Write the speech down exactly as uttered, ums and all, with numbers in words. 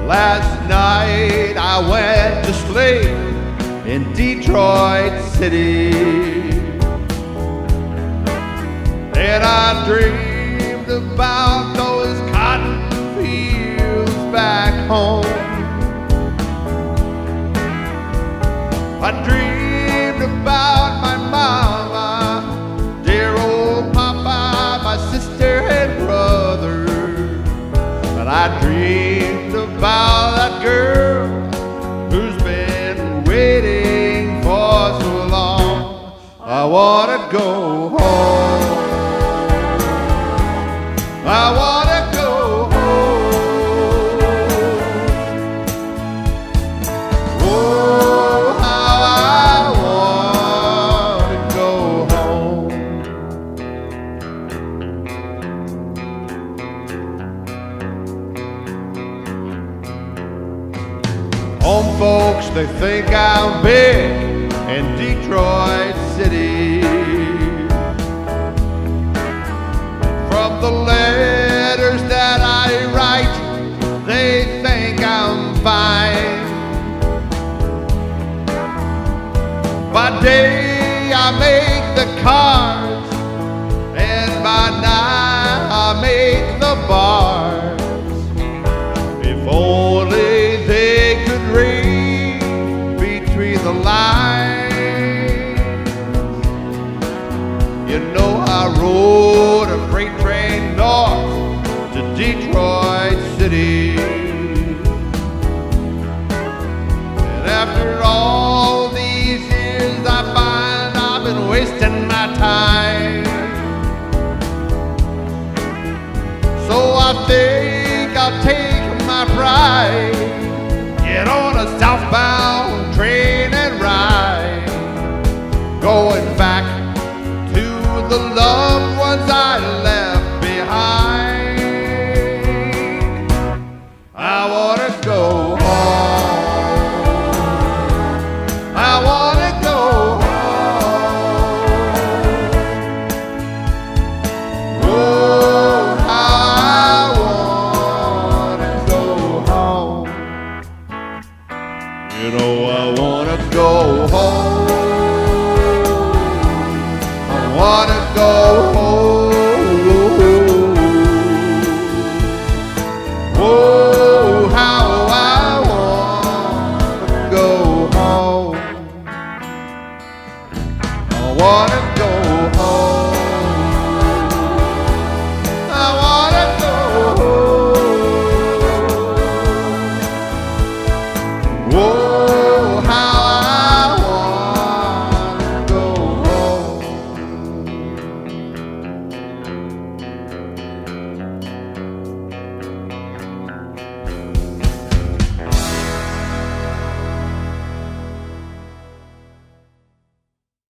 Last night I went to sleep in Detroit City, and I dreamed about those cotton fields back home. I dreamed about my mama, dear old papa, my sister and brother. But I dreamed about that girl who's been waiting for so long. I wanna go home. I wanna go home. Oh, how I wanna go home. Home folks, they think I'm big in Detroit City. From the letters that I write, they think I'm fine. By day I make the cards, and by night I make the bars. If only they could read between the lines. You know I rode a freight train north to Detroit City, and after all these years I find I've been wasting my time. So I think I'll take my pride, get on a southbound train and ride, going back to the loved ones I left behind. I wanna go home. I wanna go home. Oh, how I wanna go home. You know I wanna go home.